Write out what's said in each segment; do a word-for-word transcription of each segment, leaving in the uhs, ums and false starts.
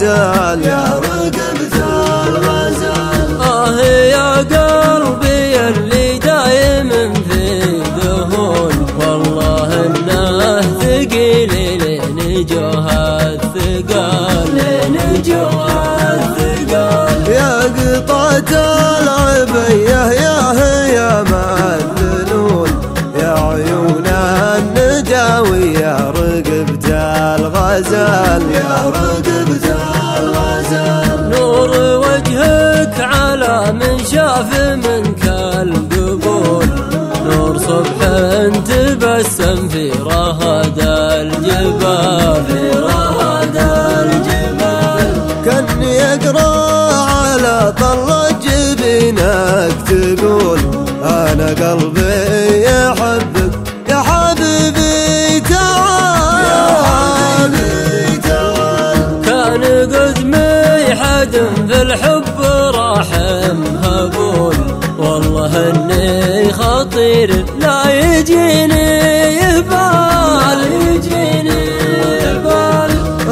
الغزال يا رقبة الغزال. آه يا قلبي اللي دايم في ذهول، والله إنه ثقيل لين جوها الثقال، لين جوها الثقال. يا قطعة العبية يا هي مع الذلول، يا عيون النداوي يا رقبة الغزال يا رقبة الغزال. نور وجهك على من شاف منك القبول، نور صبح تبسم في رهد الجبال، في رهد الجبال. كان يقرأ على طل جبينك تقول أنا قلبي يحبك يا حبيبي تعال، يا حبيبي تعال. كان قدمي حد في الحب راحم هبول، والله اني خطير لا يجيني يبال، يجيني يبال.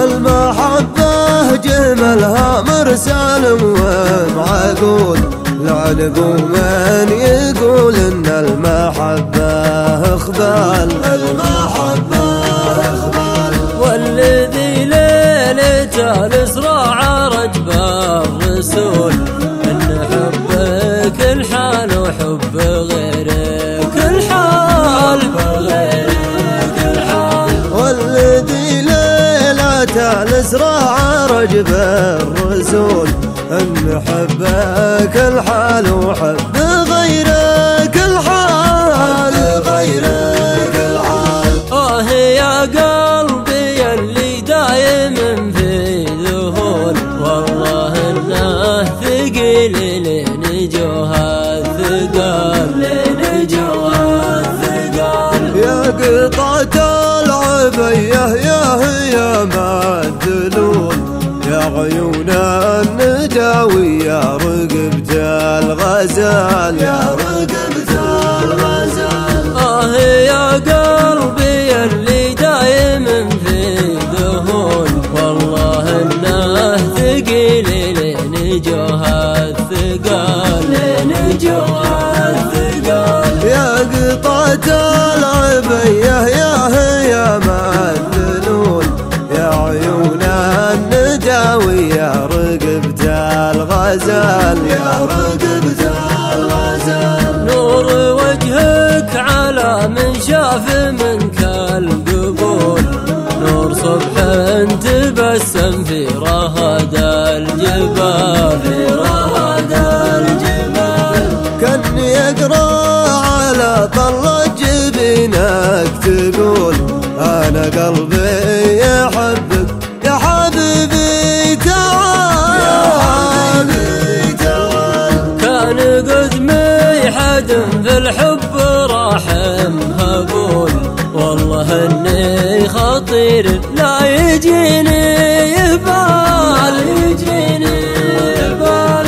المحبة جملها مرسال ومعقول، لعلقوا من يقول ان المحبة اخبال، المحبة اخبال. والذي ليلة الاسراع رجب الرسول، ان حبك الحال وحب غيرك الحال، غيرك الحال. والذي ليلة الاسراع رجب الرسول، ان حبك الحال وحب غيرك الحال، غيرك الحال. آه يا قلبي اللي دايم في ذهول، والله انه ثقيل لين جوها الثقال، لين جوها الثقال. يا قطعة العبية يا هي مع الذلول، يا عيون النداوي يا رقبة الغزال يا رقبة الغزال. آه يا قلبي اللي دايم في ذهول، والله انه ثقيل لين جوها الثقال، لين جوها الثقال. يا قطعة العبية يا هي مع الذلول، يا عيون النداوي يا رقبة الغزال يا رقبة الغزال. نور وجهك على من شاف منك القبول، نور صبح تبسم في رهد الجبال، في رهد الجبال. كان يقرأ على طل جبينك تقول أنا قلبي يحبك يا حبيبي تعال، يا حبيبي تعال. كان قدمي حد في الحب راحم هبول، والله اني خطير لا يجيني يبال، يجيني يبال.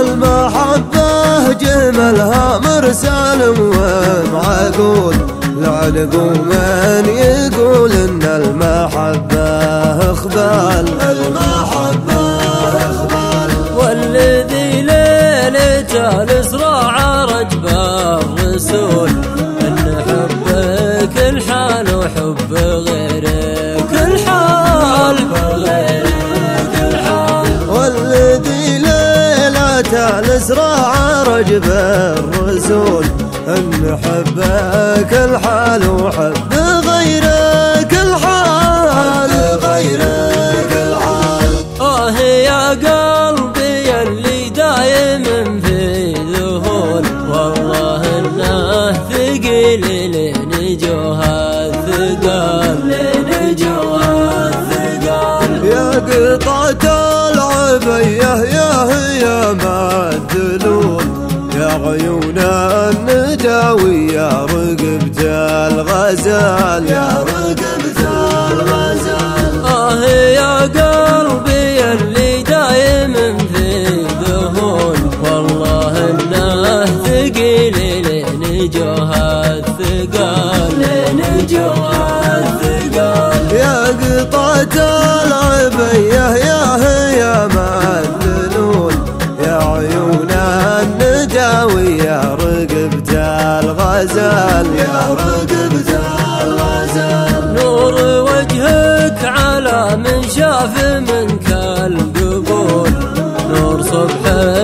المحبة جملها مرسال ومعقول، لعلقوا من يقول ان المحبة اخبال، المحبة اخبال. والذي ليلة الاسراع رجب الرسول، ان حبك الحال وحب غيرك الحال، غيرك الحال. والذي ليلة الاسراع رجب الرسول، ان حبك الحال وحب غيرك الحال، غيرك الحال. آه يا قلبي اللي دايم في ذهول، والله انه ثقيل لين جوها الثقال، لين جوها الثقال. يا قطعة العبية يا هي مع الذلول، يا عيون النداوي يا رقبة الغزال يا رقبة الغزال. آه يا قلبي اللي دايم في ذهول، والله انه ثقيل لين جوها الثقال، لين جوها الثقال. يا قطعة العبية يا هي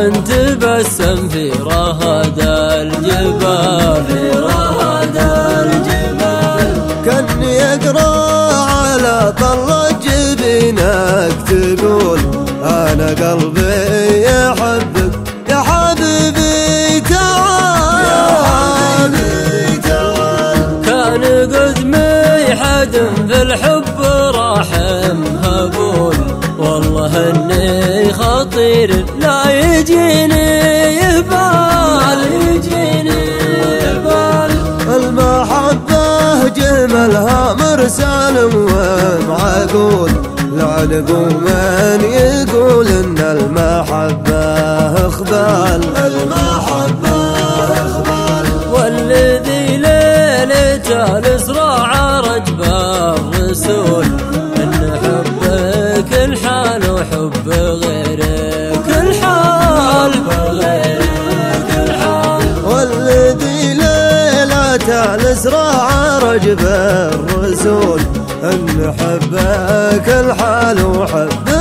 تبسم في رهد الجبال في رهد الجبال. كان يقرأ على طل جبينك تقول أنا قلبي يحبك يا حبيبي تعال يا حبيبي تعال. كان قدمي حد في الحب راحم هبول والله اني خطير لا يجيني يبال يجيني يبال. المحبة جملها مرسال ومعقول لعنقوا من يقول ان المحبة اخبال المحبة اخبال. والذي ليلة الاسراع رجب الرسول ان حبك الحال وحب غيرك الحال غيرك الحال. والذي ليلة الاسراع رجب الرسول ان حبك الحال وحب